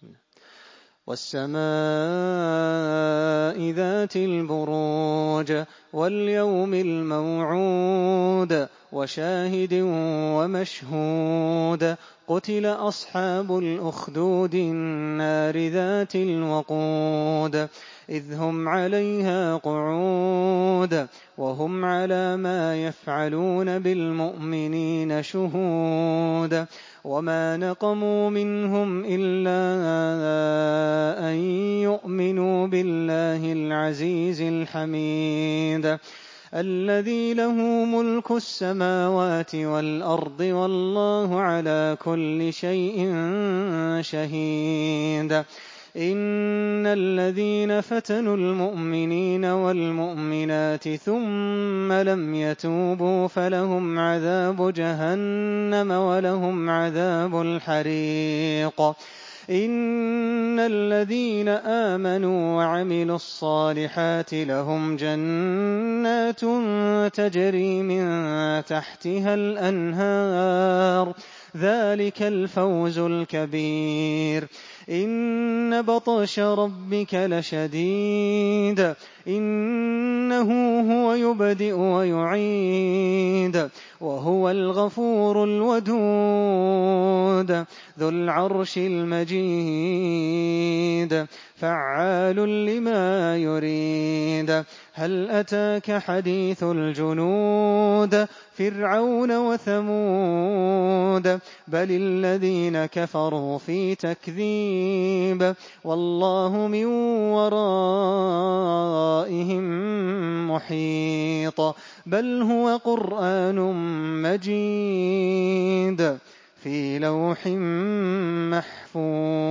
والسماء ذات البروج واليوم الموعود وشاهد ومشهود قتل أصحاب الأخدود النار ذات الوقود إذ هم عليها قعود وهم على ما يفعلون بالمؤمنين شهود وما نقموا منهم إلا أن يؤمنوا بالله العزيز الحميد الذي له ملك السماوات والأرض والله على كل شيء شهيد إن الذين فتنوا المؤمنين والمؤمنات ثم لم يتوبوا فلهم عذاب جهنم ولهم عذاب الحريق إن الذين آمنوا وعملوا الصالحات لهم جنات تجري من تحتها الأنهار ذلك الفوز الكبير إن بطش ربك لشديد إنه هو يبدئ ويعيد وهو الغفور الودود ذو العرش المجيد فعال لما يريد هل أتاك حديث الجنود فرعون وثمود بل الذين كفروا في تكذيب والله من ورائهم محيط بل هو قرآن مجيد في لوح محفوظ